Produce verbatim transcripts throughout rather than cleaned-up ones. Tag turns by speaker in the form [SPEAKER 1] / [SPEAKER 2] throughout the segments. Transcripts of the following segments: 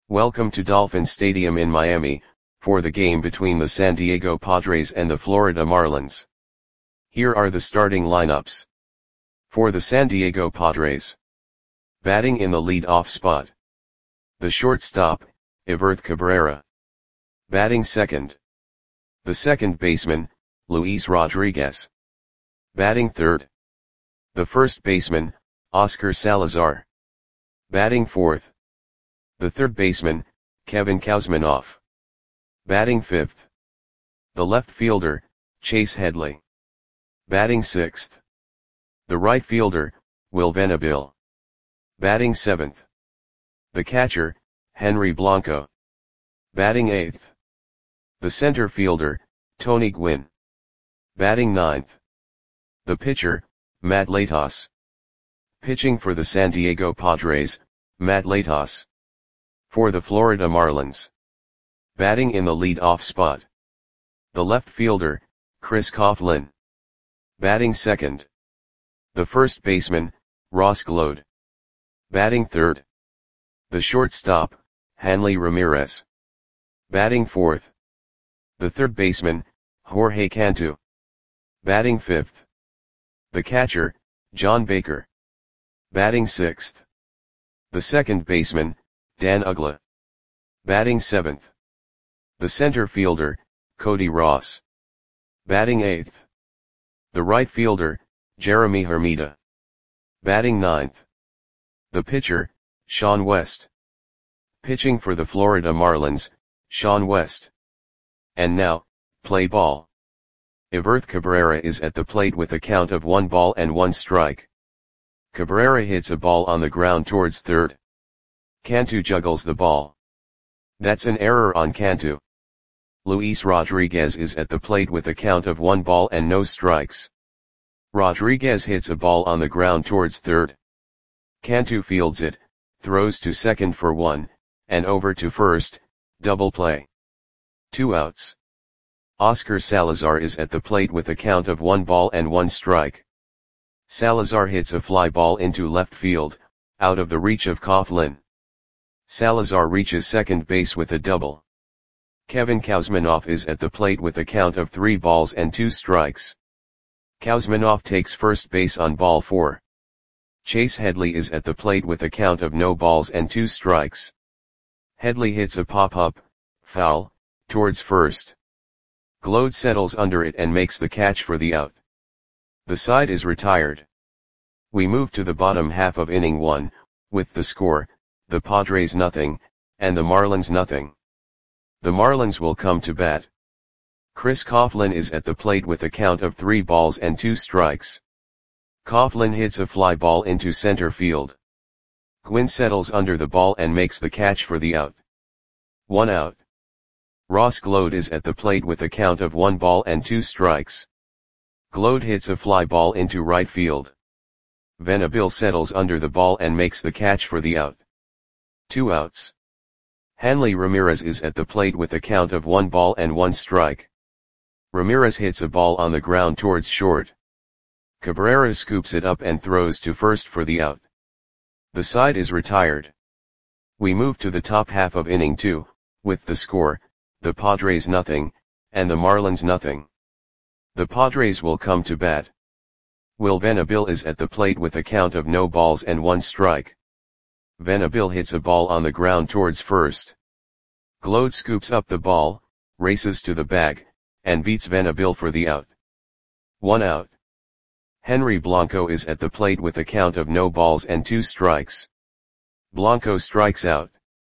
[SPEAKER 1] Welcome to Dolphin Stadium in Miami, for the game between the San Diego Padres and the Florida Marlins. Here are the starting lineups. For the San Diego Padres. Batting in the lead-off spot. The shortstop, Everth Cabrera. Batting second. The second baseman, Luis Rodriguez. Batting third. The first baseman, Oscar Salazar. Batting fourth. The third baseman, Kevin Kouzmanoff. Batting fifth. The left fielder, Chase Headley. Batting sixth. The right fielder, Will Venable. Batting seventh. The catcher, Henry Blanco. Batting eighth. The center fielder, Tony Gwynn. Batting ninth. The pitcher, Matt Latos. Pitching for the San Diego Padres, Matt Latos. For the Florida Marlins. Batting in the lead-off spot. The left fielder, Chris Coughlin. Batting second. The first baseman, Ross Gload. Batting third. The shortstop, Hanley Ramirez. Batting fourth. The third baseman, Jorge Cantu. Batting fifth. The catcher, John Baker. Batting sixth. The second baseman, Dan Uggla. Batting seventh. The center fielder, Cody Ross. Batting eighth. The right fielder, Jeremy Hermida. Batting ninth. The pitcher, Sean West. Pitching for the Florida Marlins, Sean West. And now, play ball. Everth Cabrera is at the plate with a count of one ball and one strike. Cabrera hits a ball on the ground towards third. Cantu juggles the ball. That's an error on Cantu. Luis Rodriguez is at the plate with a count of one ball and no strikes. Rodriguez hits a ball on the ground towards third. Cantu fields it, throws to second for one, and over to first, double play. Two outs. Oscar Salazar is at the plate with a count of one ball and one strike. Salazar hits a fly ball into left field, out of the reach of Coughlin. Salazar reaches second base with a double. Kevin Kouzmanoff is at the plate with a count of three balls and two strikes. Kouzmanoff takes first base on ball four. Chase Headley is at the plate with a count of no balls and two strikes. Headley hits a pop-up, foul, towards first. Gload settles under it and makes the catch for the out. The side is retired. We move to the bottom half of inning one, with the score, the Padres nothing, and the Marlins nothing. The Marlins will come to bat. Chris Coughlin is at the plate with a count of three balls and two strikes. Coughlin hits a fly ball into center field. Gwynn settles under the ball and makes the catch for the out. One out. Ross Gload is at the plate with a count of one ball and two strikes. Gload hits a fly ball into right field. Venable settles under the ball and makes the catch for the out. Two outs. Hanley Ramirez is at the plate with a count of one ball and one strike. Ramirez hits a ball on the ground towards short. Cabrera scoops it up and throws to first for the out. The side is retired. We move to the top half of inning two, with the score, the Padres nothing, and the Marlins nothing. The Padres will come to bat. Will Venable is at the plate with a count of no balls and one strike. Venable hits a ball on the ground towards first. Gload scoops up the ball, races to the bag, and beats Venable for the out. One out. Henry Blanco is at the plate with a count of no balls and two strikes. Blanco strikes out.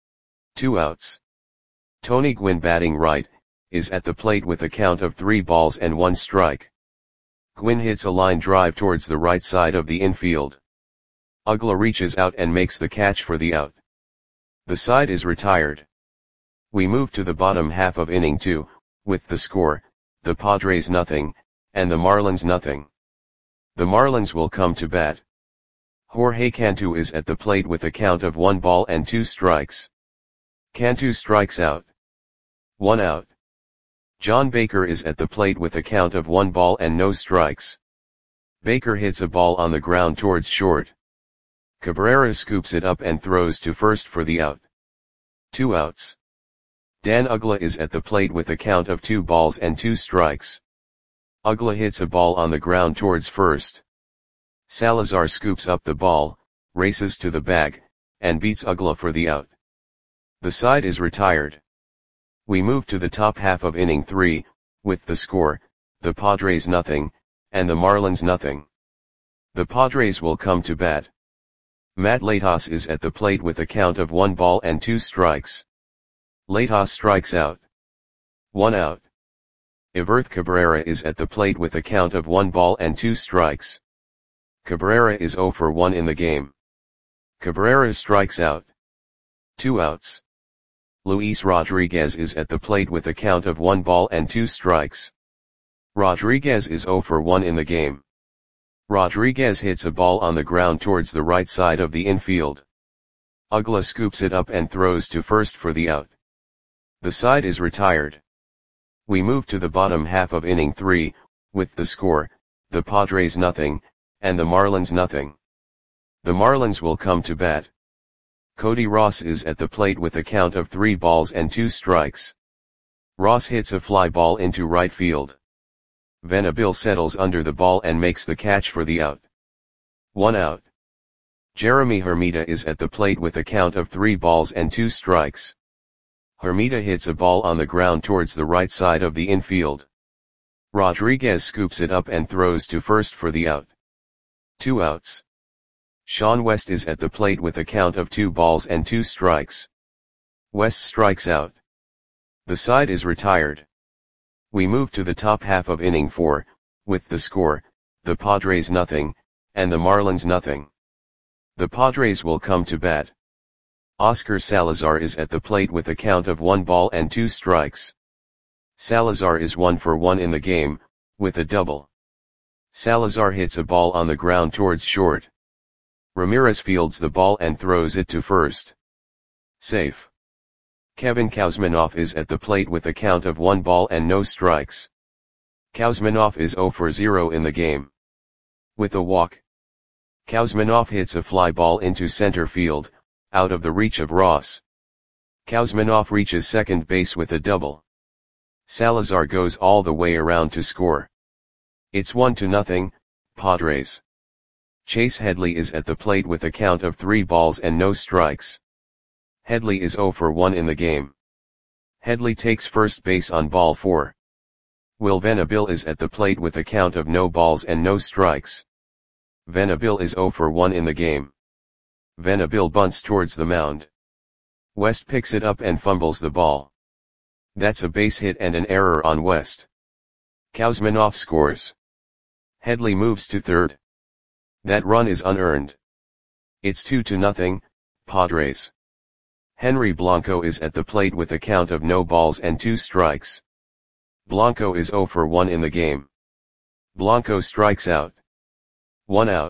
[SPEAKER 1] Two outs. Tony Gwynn, batting right, is at the plate with a count of three balls and one strike. Gwynn hits a line drive towards the right side of the infield. Uggla reaches out and makes the catch for the out. The side is retired. We move to the bottom half of inning two, with the score, the Padres nothing, and the Marlins nothing. The Marlins will come to bat. Jorge Cantu is at the plate with a count of one ball and two strikes. Cantu strikes out. One out. John Baker is at the plate with a count of one ball and no strikes. Baker hits a ball on the ground towards short. Cabrera scoops it up and throws to first for the out. Two outs. Dan Uggla is at the plate with a count of two balls and two strikes. Uggla hits a ball on the ground towards first. Salazar scoops up the ball, races to the bag, and beats Uggla for the out. The side is retired. We move to the top half of inning three, with the score, the Padres nothing, and the Marlins nothing. The Padres will come to bat. Matt Latos is at the plate with a count of one ball and two strikes. Latos strikes out. One out. Everth Cabrera is at the plate with a count of one ball and two strikes. Cabrera is zero for one in the game. Cabrera strikes out. Two outs. Luis Rodriguez is at the plate with a count of one ball and two strikes. Rodriguez is zero for one in the game. Rodriguez hits a ball on the ground towards the right side of the infield. Uggla scoops it up and throws to first for the out. The side is retired. We move to the bottom half of inning three, with the score, the Padres nothing, and the Marlins nothing. The Marlins will come to bat. Cody Ross is at the plate with a count of three balls and two strikes. Ross hits a fly ball into right field. Venable settles under the ball and makes the catch for the out. One out. Jeremy Hermida is at the plate with a count of three balls and two strikes. Hermida hits a ball on the ground towards the right side of the infield. Rodriguez scoops it up and throws to first for the out. Two outs. Sean West is at the plate with a count of two balls and two strikes. West strikes out. The side is retired. We move to the top half of inning four, with the score, the Padres nothing, and the Marlins nothing. The Padres will come to bat. Oscar Salazar is at the plate with a count of one ball and two strikes. Salazar is one for one in the game, with a double. Salazar hits a ball on the ground towards short. Ramirez fields the ball and throws it to first. Safe. Kevin Kouzmanoff is at the plate with a count of one ball and no strikes. Kouzmanoff is zero for zero in the game. With a walk. Kouzmanoff hits a fly ball into center field, out of the reach of Ross. Kouzmanoff reaches second base with a double. Salazar goes all the way around to score. It's one to nothing, Padres. Chase Headley is at the plate with a count of three balls and no strikes. Headley is zero for one in the game. Headley takes first base on ball four. Will Venable is at the plate with a count of no balls and no strikes. Venable is zero for one in the game. Venable bunts towards the mound. West picks it up and fumbles the ball. That's a base hit and an error on West. Kouzmanoff scores. Headley moves to third. That run is unearned. It's two to nothing, Padres. Henry Blanco is at the plate with a count of no balls and two strikes. Blanco is zero for one in the game. Blanco strikes out. One out.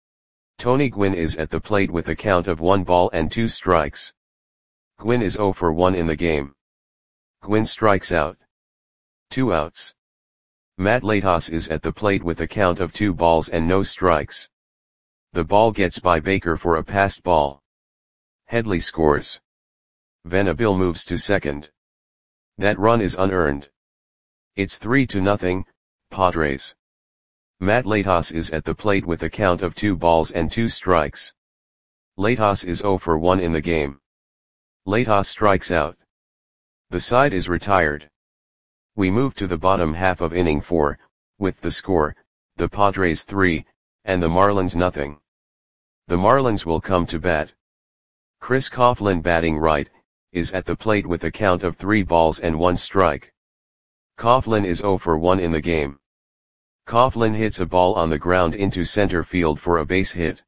[SPEAKER 1] Tony Gwynn is at the plate with a count of one ball and two strikes. Gwynn is zero for one in the game. Gwynn strikes out. Two outs. Matt Latos is at the plate with a count of two balls and no strikes. The ball gets by Baker for a passed ball. Headley scores. Venable moves to second. That run is unearned. It's three to nothing, Padres. Matt Latos is at the plate with a count of two balls and two strikes. Latos is zero for one in the game. Latos strikes out. The side is retired. We move to the bottom half of inning four, with the score, the Padres three, and the Marlins nothing. The Marlins will come to bat. Chris Coughlin, batting right, is at the plate with a count of three balls and one strike. Coughlin is zero for one in the game. Coughlin hits a ball on the ground into center field for a base hit.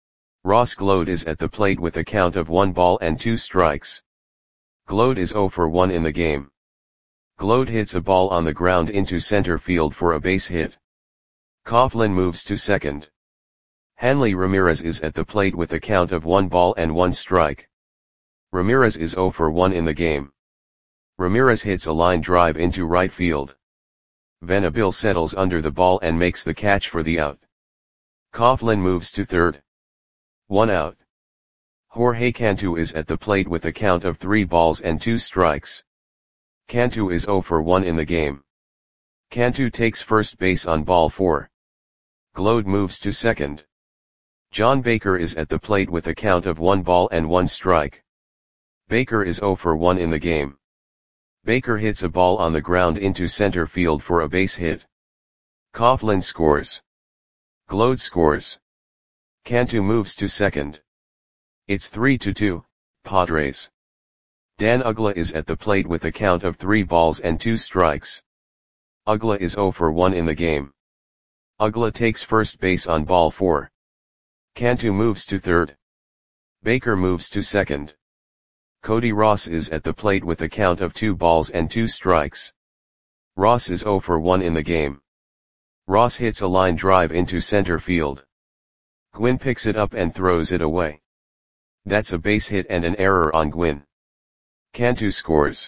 [SPEAKER 1] Ross Gload is at the plate with a count of one ball and two strikes. Gload is zero for one in the game. Gload hits a ball on the ground into center field for a base hit. Coughlin moves to second. Hanley Ramirez is at the plate with a count of one ball and one strike. Ramirez is zero for one in the game. Ramirez hits a line drive into right field. Venable settles under the ball and makes the catch for the out. Coughlin moves to third. One out. Jorge Cantu is at the plate with a count of three balls and two strikes. Cantu is zero for one in the game. Cantu takes first base on ball four. Glode moves to second. John Baker is at the plate with a count of one ball and one strike. Baker is zero for one in the game. Baker hits a ball on the ground into center field for a base hit. Coughlin scores. Glode scores. Cantu moves to second. It's three to two, Padres. Dan Uggla is at the plate with a count of three balls and two strikes. Uggla is zero for one in the game. Uggla takes first base on ball four. Cantu moves to third. Baker moves to second. Cody Ross is at the plate with a count of two balls and two strikes. Ross is zero for one in the game. Ross hits a line drive into center field. Gwynn picks it up and throws it away. That's a base hit and an error on Gwynn. Cantu scores.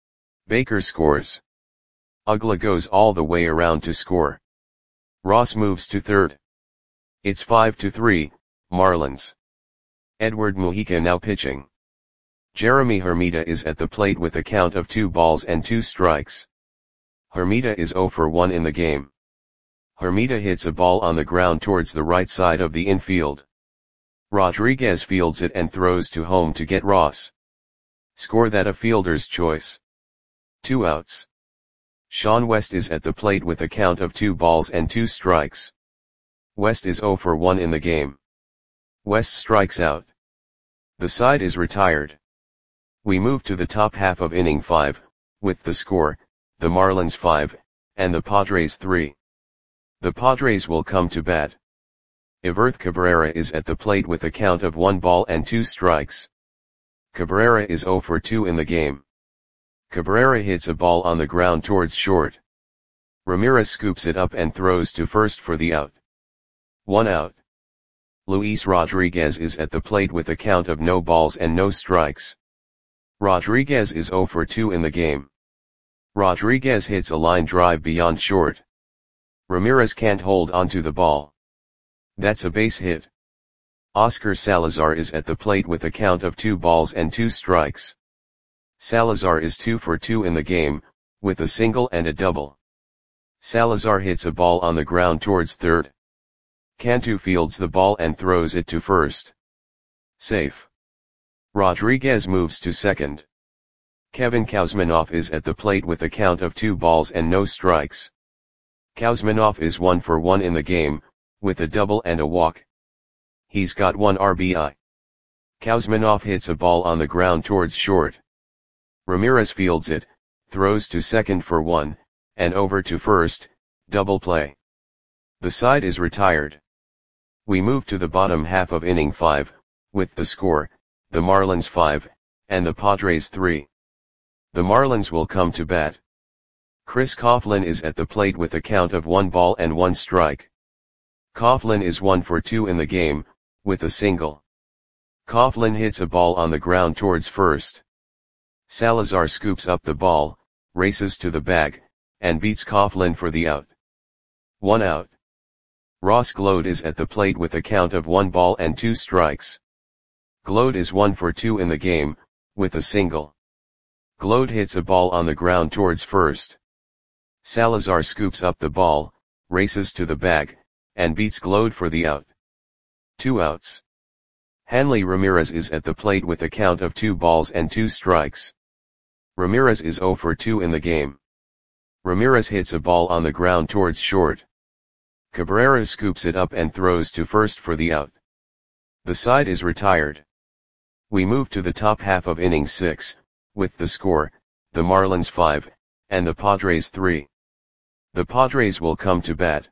[SPEAKER 1] Baker scores. Uggla goes all the way around to score. Ross moves to third. It's five to three, Marlins. Edward Mujica now pitching. Jeremy Hermida is at the plate with a count of two balls and two strikes. Hermida is zero for one in the game. Hermida hits a ball on the ground towards the right side of the infield. Rodriguez fields it and throws to home to get Ross. Score that a fielder's choice. Two outs. Sean West is at the plate with a count of two balls and two strikes. West is zero for one in the game. West strikes out. The side is retired. We move to the top half of inning five, with the score, the Marlins five, and the Padres three. The Padres will come to bat. Everth Cabrera is at the plate with a count of one ball and two strikes. Cabrera is zero for two in the game. Cabrera hits a ball on the ground towards short. Ramirez scoops it up and throws to first for the out. One out. Luis Rodriguez is at the plate with a count of no balls and no strikes. Rodriguez is zero for two in the game. Rodriguez hits a line drive beyond short. Ramirez can't hold onto the ball. That's a base hit. Oscar Salazar is at the plate with a count of two balls and two strikes. Salazar is two for two in the game, with a single and a double. Salazar hits a ball on the ground towards third. Cantu fields the ball and throws it to first. Safe. Rodriguez moves to second. Kevin Kouzmanoff is at the plate with a count of two balls and no strikes. Kouzmanoff is one for one in the game, with a double and a walk. He's got one R B I. Kouzmanoff hits a ball on the ground towards short. Ramirez fields it, throws to second for one, and over to first, double play. The side is retired. We move to the bottom half of inning five, with the score, the Marlins five, and the Padres three. The Marlins will come to bat. Chris Coughlin is at the plate with a count of one ball and one strike. Coughlin is one for two in the game, with a single. Coughlin hits a ball on the ground towards first. Salazar scoops up the ball, races to the bag, and beats Coughlin for the out. One out. Ross Glode is at the plate with a count of one ball and two strikes. Glode is one for two in the game, with a single. Glode hits a ball on the ground towards first. Salazar scoops up the ball, races to the bag, and beats Glode for the out. Two outs. Hanley Ramirez is at the plate with a count of two balls and two strikes. Ramirez is zero for two in the game. Ramirez hits a ball on the ground towards short. Cabrera scoops it up and throws to first for the out. The side is retired. We move to the top half of inning six, with the score, the Marlins five, and the Padres three. The Padres will come to bat.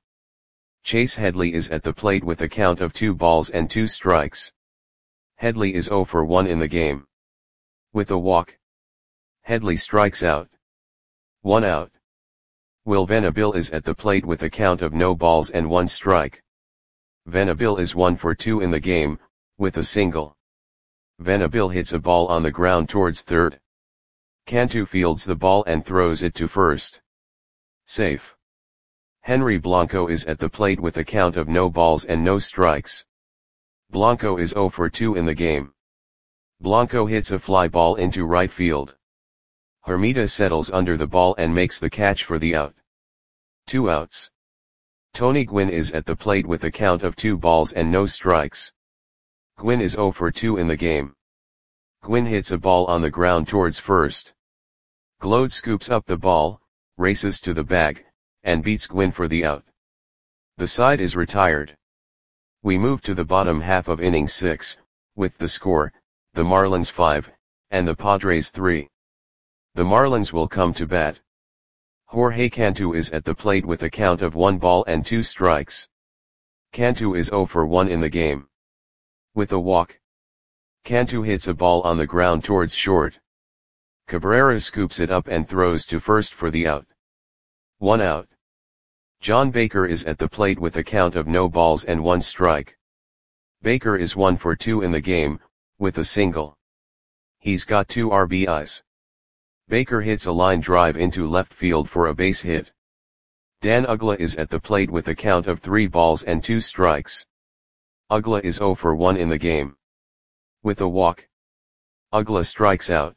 [SPEAKER 1] Chase Headley is at the plate with a count of two balls and two strikes. Headley is zero for one in the game. With a walk. Headley strikes out. One out. Will Venable is at the plate with a count of no balls and one strike. Venable is one for two in the game, with a single. Venable hits a ball on the ground towards third. Cantu fields the ball and throws it to first. Safe. Henry Blanco is at the plate with a count of no balls and no strikes. Blanco is zero for two in the game. Blanco hits a fly ball into right field. Hermida settles under the ball and makes the catch for the out. Two outs. Tony Gwynn is at the plate with a count of two balls and no strikes. Gwynn is zero for two in the game. Gwynn hits a ball on the ground towards first. Glode scoops up the ball, races to the bag, and beats Gwynn for the out. The side is retired. We move to the bottom half of inning six, with the score, the Marlins five, and the Padres three. The Marlins will come to bat. Jorge Cantu is at the plate with a count of one ball and two strikes. Cantu is zero for one in the game. With a walk. Cantu hits a ball on the ground towards short. Cabrera scoops it up and throws to first for the out. One out. John Baker is at the plate with a count of no balls and one strike. Baker is one for two in the game, with a single. He's got two R B Is. Baker hits a line drive into left field for a base hit. Dan Uggla is at the plate with a count of three balls and two strikes. Uggla is zero for one in the game. With a walk. Uggla strikes out.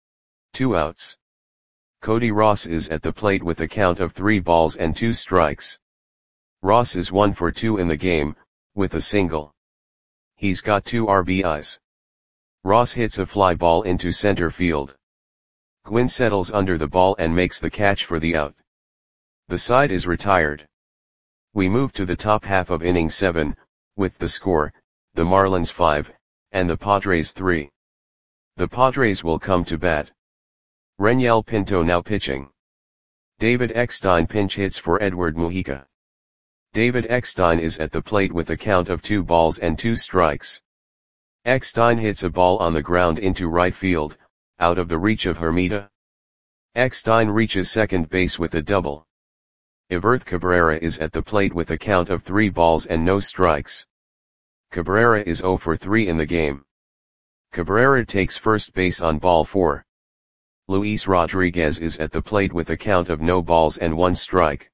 [SPEAKER 1] Two outs. Cody Ross is at the plate with a count of three balls and two strikes. Ross is one for two in the game, with a single. He's got two R B Is. Ross hits a fly ball into center field. Gwynn settles under the ball and makes the catch for the out. The side is retired. We move to the top half of inning seven, with the score, the Marlins five, and the Padres three. The Padres will come to bat. Renyel Pinto now pitching. David Eckstein pinch hits for Edward Mujica. David Eckstein is at the plate with a count of two balls and two strikes. Eckstein hits a ball on the ground into right field, out of the reach of Hermida. Eckstein reaches second base with a double. Everth Cabrera is at the plate with a count of three balls and no strikes. Cabrera is zero for three in the game. Cabrera takes first base on ball four. Luis Rodriguez is at the plate with a count of no balls and one strike.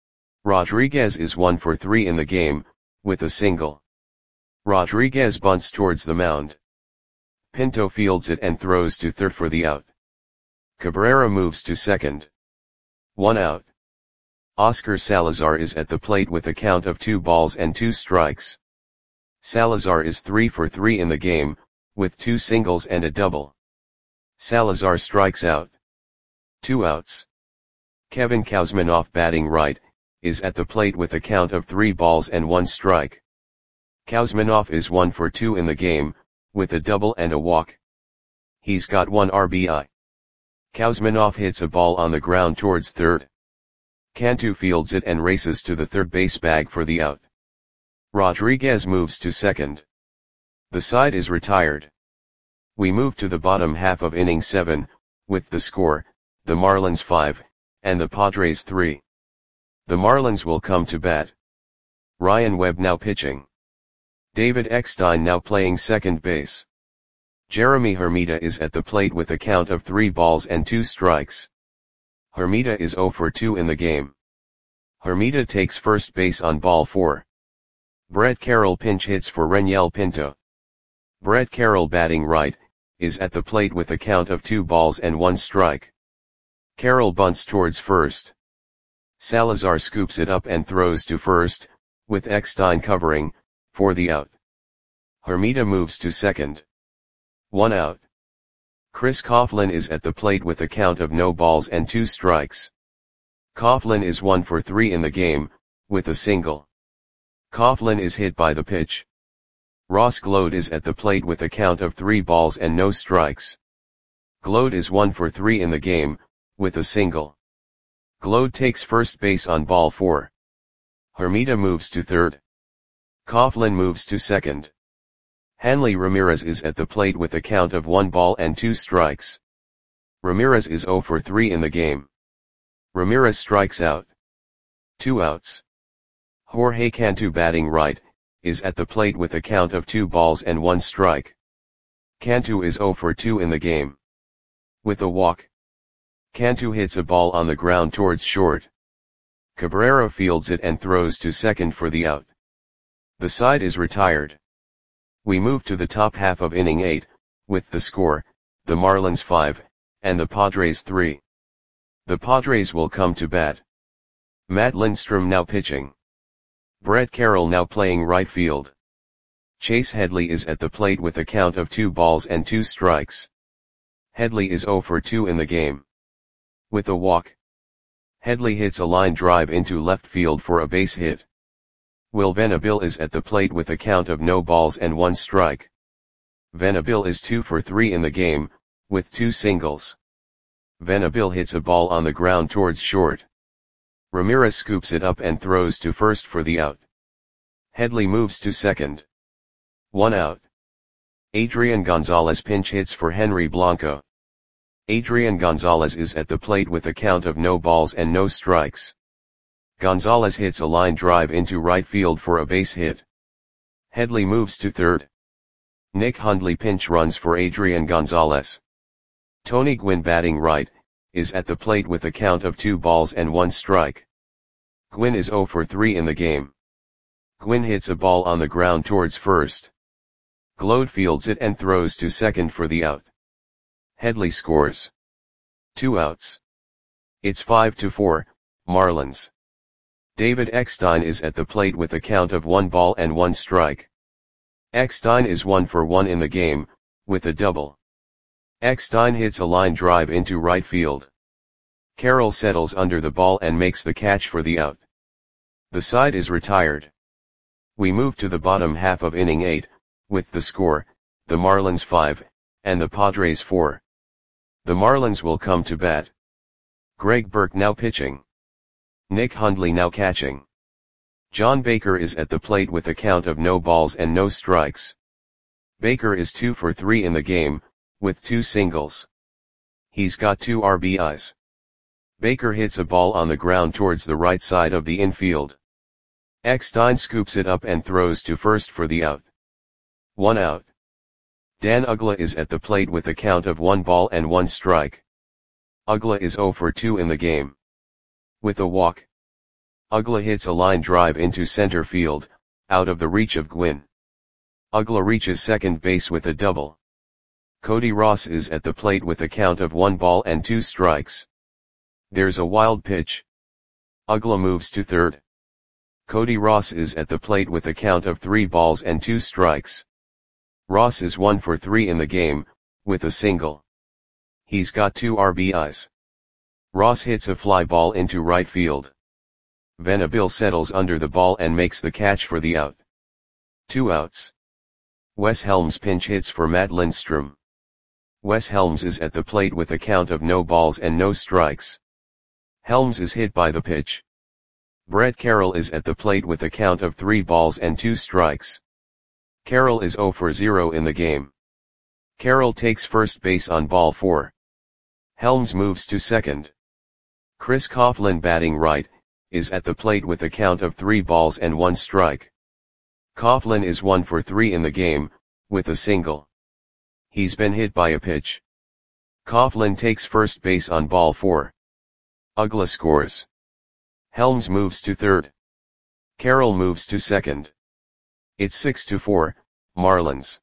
[SPEAKER 1] Rodriguez is one for three in the game, with a single. Rodriguez bunts towards the mound. Pinto fields it and throws to third for the out. Cabrera moves to second. One out. Oscar Salazar is at the plate with a count of two balls and two strikes. Salazar is three for three in the game, with two singles and a double. Salazar strikes out. Two outs. Kevin Kuzminoff batting right, is at the plate with a count of three balls and one strike. Kuzminoff is one for two in the game, with a double and a walk. He's got one R B I. Kuzminoff hits a ball on the ground towards third. Cantu fields it and races to the third base bag for the out. Rodriguez moves to second. The side is retired. We move to the bottom half of inning seven, with the score, the Marlins five, and the Padres three. The Marlins will come to bat. Ryan Webb now pitching. David Eckstein now playing second base. Jeremy Hermida is at the plate with a count of three balls and two strikes. Hermida is zero for two in the game. Hermida takes first base on ball four. Brett Carroll pinch hits for Renyel Pinto. Brett Carroll batting right, is at the plate with a count of two balls and one strike. Carroll bunts towards first. Salazar scoops it up and throws to first, with Eckstein covering, for the out. Hermida moves to second. One out. Chris Coughlin is at the plate with a count of no balls and two strikes. Coughlin is one for three in the game, with a single. Coughlin is hit by the pitch. Ross Glode is at the plate with a count of three balls and no strikes. Glode is one for three in the game, with a single. Glode takes first base on ball four. Hermida moves to third. Coughlin moves to second. Hanley Ramirez is at the plate with a count of one ball and two strikes. Ramirez is zero for three in the game. Ramirez strikes out. Two outs. Jorge Cantu batting right, is at the plate with a count of two balls and one strike. Cantu is zero for two in the game. With a walk. Cantu hits a ball on the ground towards short. Cabrera fields it and throws to second for the out. The side is retired. We move to the top half of inning eight, with the score, the Marlins five, and the Padres three. The Padres will come to bat. Matt Lindstrom now pitching. Brett Carroll now playing right field. Chase Headley is at the plate with a count of two balls and two strikes. Headley is zero for two in the game. With a walk. Headley hits a line drive into left field for a base hit. Will Venable is at the plate with a count of no balls and one strike. Venable is two for three in the game, with two singles. Venable hits a ball on the ground towards short. Ramirez scoops it up and throws to first for the out. Headley moves to second. One out. Adrian Gonzalez pinch hits for Henry Blanco. Adrian Gonzalez is at the plate with a count of no balls and no strikes. Gonzalez hits a line drive into right field for a base hit. Headley moves to third. Nick Hundley pinch runs for Adrian Gonzalez. Tony Gwynn batting right, is at the plate with a count of two balls and one strike. Gwynn is zero for three in the game. Gwynn hits a ball on the ground towards first. Gload fields it and throws to second for the out. Headley scores. Two outs. It's five to four, Marlins. David Eckstein is at the plate with a count of one ball and one strike. Eckstein is one for one in the game, with a double. Eckstein hits a line drive into right field. Carroll settles under the ball and makes the catch for the out. The side is retired. We move to the bottom half of inning eight, with the score, the Marlins five, and the Padres four. The Marlins will come to bat. Greg Burke now pitching. Nick Hundley now catching. John Baker is at the plate with a count of no balls and no strikes. Baker is two for three in the game, with two singles. He's got two R B Is. Baker hits a ball on the ground towards the right side of the infield. Eckstein scoops it up and throws to first for the out. One out. Dan Uggla is at the plate with a count of one ball and one strike. Uggla is zero for two in the game. With a walk. Uggla hits a line drive into center field, out of the reach of Gwynn. Uggla reaches second base with a double. Cody Ross is at the plate with a count of one ball and two strikes. There's a wild pitch. Uggla moves to third. Cody Ross is at the plate with a count of three balls and two strikes. Ross is one for three in the game, with a single. He's got two R B Is. Ross hits a fly ball into right field. Venable settles under the ball and makes the catch for the out. Two outs. Wes Helms pinch hits for Matt Lindstrom. Wes Helms is at the plate with a count of no balls and no strikes. Helms is hit by the pitch. Brett Carroll is at the plate with a count of three balls and two strikes. Carroll is zero for zero in the game. Carroll takes first base on ball four. Helms moves to second. Chris Coughlin batting right, is at the plate with a count of three balls and one strike. Coughlin is one for three in the game, with a single. He's been hit by a pitch. Coughlin takes first base on ball four. Uggla scores. Helms moves to third. Carroll moves to second. It's six to four, Marlins.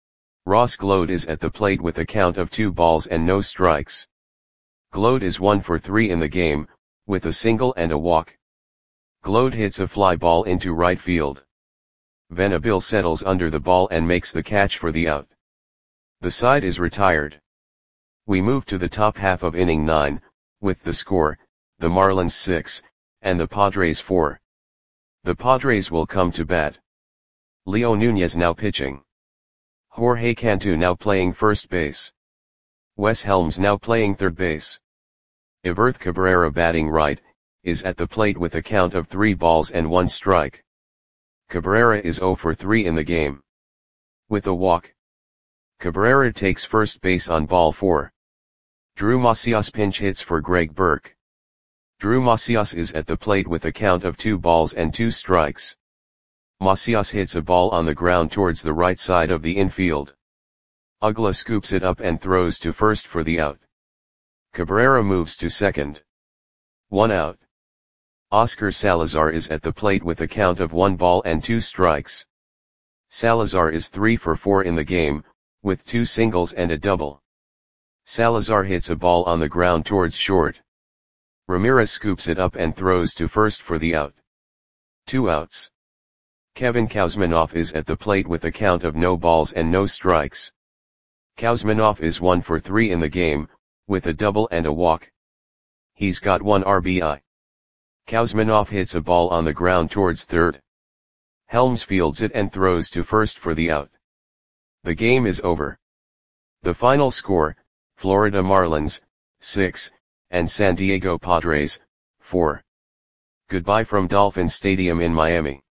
[SPEAKER 1] Ross Gload is at the plate with a count of two balls and no strikes. Gload is one for three in the game, with a single and a walk. Gload hits a fly ball into right field. Venable settles under the ball and makes the catch for the out. The side is retired. We move to the top half of inning nine, with the score, the Marlins six, and the Padres four. The Padres will come to bat. Leo Nunez now pitching. Jorge Cantu now playing first base. Wes Helms now playing third base. Everth Cabrera batting right, is at the plate with a count of three balls and one strike. Cabrera is zero for three in the game. With a walk. Cabrera takes first base on ball four. Drew Macias pinch hits for Greg Burke. Drew Macias is at the plate with a count of two balls and two strikes. Macias hits a ball on the ground towards the right side of the infield. Uggla scoops it up and throws to first for the out. Cabrera moves to second. One out. Oscar Salazar is at the plate with a count of one ball and two strikes. Salazar is three for four in the game, with two singles and a double. Salazar hits a ball on the ground towards short. Ramirez scoops it up and throws to first for the out. Two outs. Kevin Kouzmanoff is at the plate with a count of no balls and no strikes. Kouzmanoff is one for three in the game, with a double and a walk. He's got one R B I. Kouzmanoff hits a ball on the ground towards third. Helms fields it and throws to first for the out. The game is over. The final score, Florida Marlins, six, and San Diego Padres, four. Goodbye from Dolphin Stadium in Miami.